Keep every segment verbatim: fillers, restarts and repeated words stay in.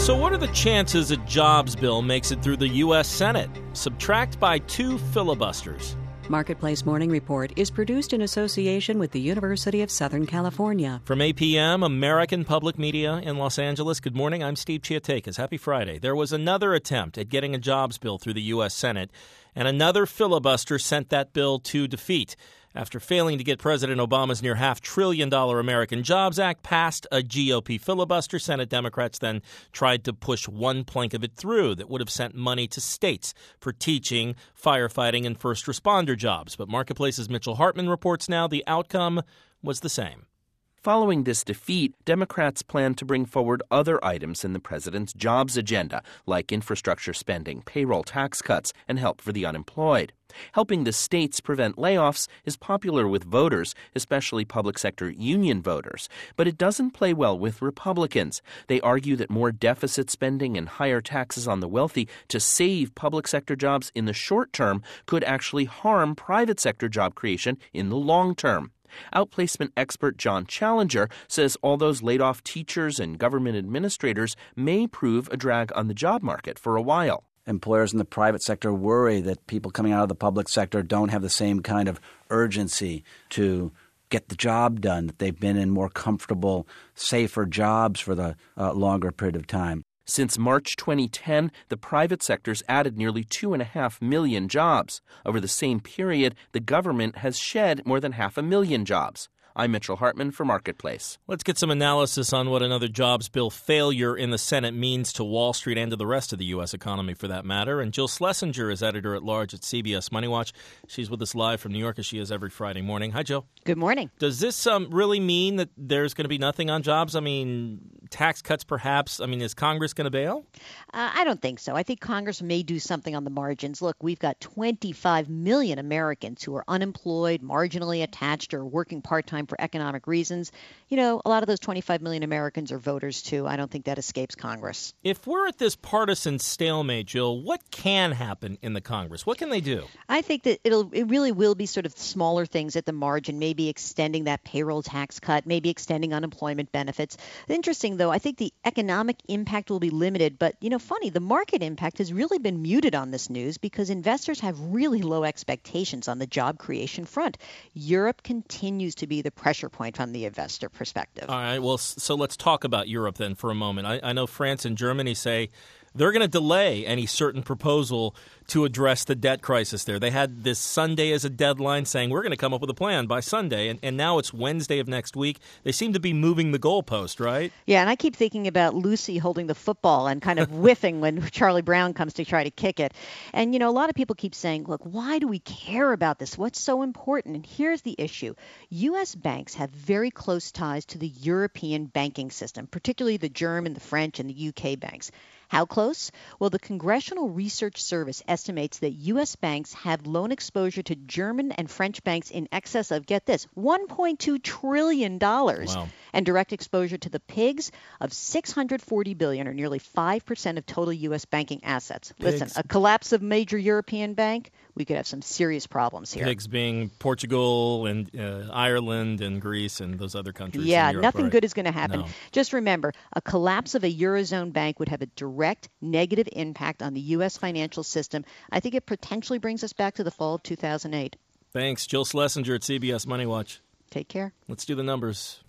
So what are the chances a jobs bill makes it through the U S. Senate? Subtract by two filibusters. Marketplace Morning Report is produced in association with the University of Southern California. From A P M, American Public Media in Los Angeles, good morning. I'm Steve Chiatakis. Happy Friday. There was another attempt at getting a jobs bill through the U S. Senate, and another filibuster sent that bill to defeat. After failing to get President Obama's near half-trillion dollar American Jobs Act past a G O P filibuster, Senate Democrats then tried to push one plank of it through that would have sent money to states for teaching, firefighting, and first responder jobs. But Marketplace's Mitchell Hartman reports now the outcome was the same. Following this defeat, Democrats plan to bring forward other items in the president's jobs agenda, like infrastructure spending, payroll tax cuts, and help for the unemployed. Helping the states prevent layoffs is popular with voters, especially public sector union voters, but it doesn't play well with Republicans. They argue that more deficit spending and higher taxes on the wealthy to save public sector jobs in the short term could actually harm private sector job creation in the long term. Outplacement expert John Challenger says all those laid-off teachers and government administrators may prove a drag on the job market for a while. Employers in the private sector worry that people coming out of the public sector don't have the same kind of urgency to get the job done, that they've been in more comfortable, safer jobs for the uh, longer period of time. Since March twenty ten, the private sector's added nearly two and a half million jobs. Over the same period, the government has shed more than half a million jobs. I'm Mitchell Hartman for Marketplace. Let's get some analysis on what another jobs bill failure in the Senate means to Wall Street and to the rest of the U S economy, for that matter. And Jill Schlesinger is editor-at-large at C B S Money Watch. She's with us live from New York, as she is every Friday morning. Hi, Jill. Good morning. Does this um, really mean that there's going to be nothing on jobs? I mean, tax cuts perhaps? I mean, is Congress going to bail? Uh, I don't think so. I think Congress may do something on the margins. Look, we've got twenty-five million Americans who are unemployed, marginally attached, or working part-time for economic reasons. You know, a lot of those twenty-five million Americans are voters, too. I don't think that escapes Congress. If we're at this partisan stalemate, Jill, what can happen in the Congress? What can they do? I think that it'll it really will be sort of smaller things at the margin, maybe extending that payroll tax cut, maybe extending unemployment benefits. Interesting, though, I think the economic impact will be limited. But, you know, funny, the market impact has really been muted on this news because investors have really low expectations on the job creation front. Europe continues to be the pressure point from the investor perspective. All right. Well, so let's talk about Europe then for a moment. I, I know France and Germany say they're going to delay any certain proposal to address the debt crisis there. They had this Sunday as a deadline saying we're going to come up with a plan by Sunday, and, and now it's Wednesday of next week. They seem to be moving the goalpost, right? Yeah, and I keep thinking about Lucy holding the football and kind of whiffing when Charlie Brown comes to try to kick it. And, you know, a lot of people keep saying, look, why do we care about this? What's so important? And here's the issue. U S banks have very close ties to the European banking system, particularly the German, the French, and the U K banks. How close? Well, the Congressional Research Service estimates that U S banks have loan exposure to German and French banks in excess of, get this, one point two trillion dollars. Wow. And direct exposure to the pigs of six hundred forty billion dollars, or nearly five percent of total U S banking assets. Pigs. Listen, a collapse of major European bank, we could have some serious problems here. Pigs being Portugal and uh, Ireland and Greece and those other countries. Yeah, in Europe, nothing right? good is going to happen. No. Just remember, a collapse of a Eurozone bank would have a direct negative impact on the U S financial system. I think it potentially brings us back to the fall of two thousand eight. Thanks. Jill Schlesinger at C B S Money Watch. Take care. Let's do the numbers.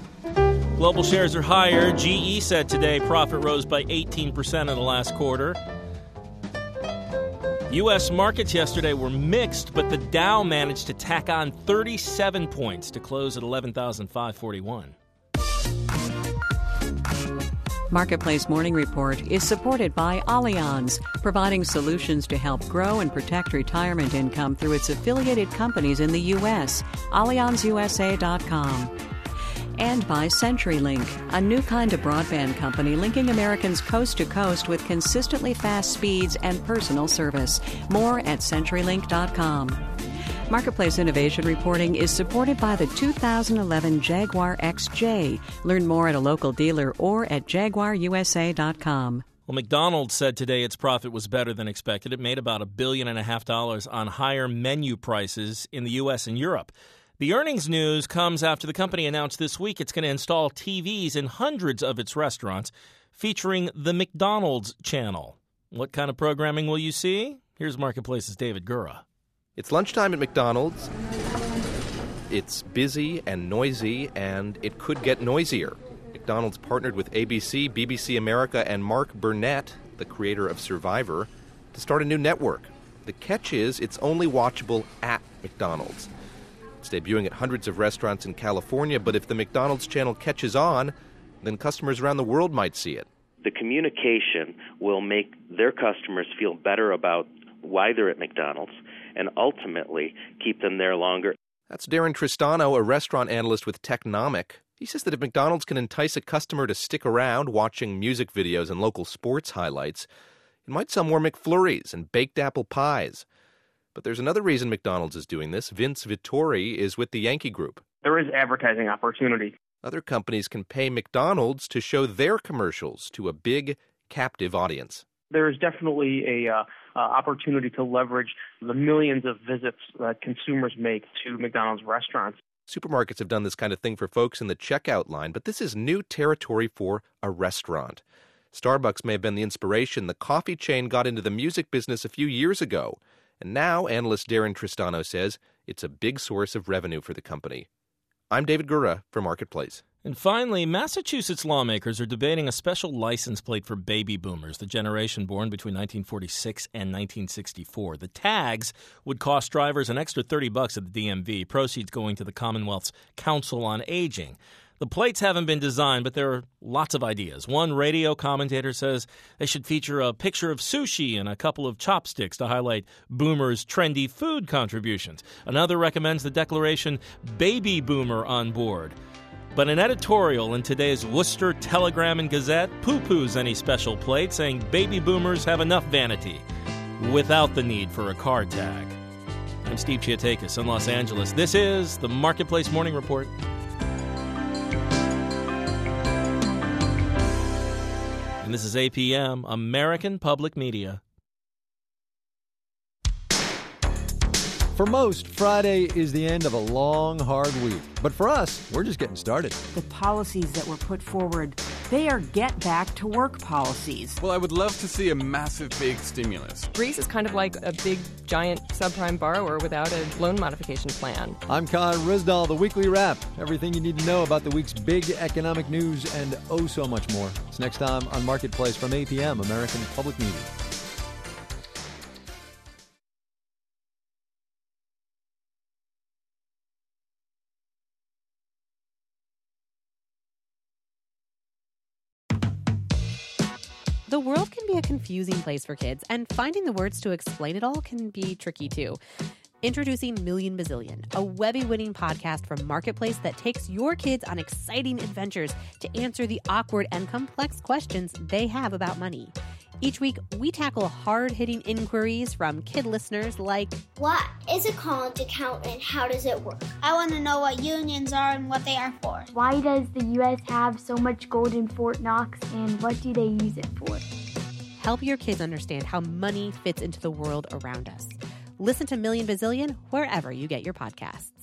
Global shares are higher. G E said today profit rose by eighteen percent in the last quarter. U S markets yesterday were mixed, but the Dow managed to tack on thirty-seven points to close at eleven thousand five hundred forty-one. Marketplace Morning Report is supported by Allianz, providing solutions to help grow and protect retirement income through its affiliated companies in the U S. Allianz U S A dot com. And by CenturyLink, a new kind of broadband company linking Americans coast to coast with consistently fast speeds and personal service. More at CenturyLink dot com. Marketplace Innovation Reporting is supported by the two thousand eleven Jaguar X J. Learn more at a local dealer or at Jaguar U S A dot com. Well, McDonald's said today its profit was better than expected. It made about a billion and a half dollars on higher menu prices in the U S and Europe. The earnings news comes after the company announced this week it's going to install T Vs in hundreds of its restaurants featuring the McDonald's channel. What kind of programming will you see? Here's Marketplace's David Gura. It's lunchtime at McDonald's. It's busy and noisy, and it could get noisier. McDonald's partnered with A B C, B B C America, and Mark Burnett, the creator of Survivor, to start a new network. The catch is it's only watchable at McDonald's. It's debuting at hundreds of restaurants in California, but if the McDonald's channel catches on, then customers around the world might see it. The communication will make their customers feel better about why they're at McDonald's and ultimately keep them there longer. That's Darren Tristano, a restaurant analyst with Technomic. He says that if McDonald's can entice a customer to stick around watching music videos and local sports highlights, it might sell more McFlurries and baked apple pies. But there's another reason McDonald's is doing this. Vince Vittori is with the Yankee Group. There is advertising opportunity. Other companies can pay McDonald's to show their commercials to a big, captive audience. There is definitely a uh, uh, opportunity to leverage the millions of visits that consumers make to McDonald's restaurants. Supermarkets have done this kind of thing for folks in the checkout line, but this is new territory for a restaurant. Starbucks may have been the inspiration. The coffee chain got into the music business a few years ago. And now, analyst Darren Tristano says it's a big source of revenue for the company. I'm David Gura for Marketplace. And finally, Massachusetts lawmakers are debating a special license plate for baby boomers, the generation born between nineteen forty-six and nineteen sixty-four. The tags would cost drivers an extra thirty bucks at the D M V, proceeds going to the Commonwealth's Council on Aging. The plates haven't been designed, but there are lots of ideas. One radio commentator says they should feature a picture of sushi and a couple of chopsticks to highlight boomers' trendy food contributions. Another recommends the declaration, Baby Boomer on board. But an editorial in today's Worcester Telegram and Gazette poo-poos any special plate, saying baby boomers have enough vanity without the need for a car tag. I'm Steve Chiatakis in Los Angeles. This is the Marketplace Morning Report. And this is A P M, American Public Media. For most, Friday is the end of a long, hard week. But for us, we're just getting started. The policies that were put forward, they are get-back-to-work policies. Well, I would love to see a massive, big stimulus. Greece is kind of like a big, giant subprime borrower without a loan modification plan. I'm Khan Rizdal, the Weekly Wrap. Everything you need to know about the week's big economic news and oh so much more. It's next time on Marketplace from A P M, American Public Media. The world can be a confusing place for kids, and finding the words to explain it all can be tricky too. Introducing Million Bazillion, a Webby-winning podcast from Marketplace that takes your kids on exciting adventures to answer the awkward and complex questions they have about money. Each week, we tackle hard-hitting inquiries from kid listeners like, what is a college account and how does it work? I want to know what unions are and what they are for. Why does the U S have so much gold in Fort Knox and what do they use it for? Help your kids understand how money fits into the world around us. Listen to Million Bazillion wherever you get your podcasts.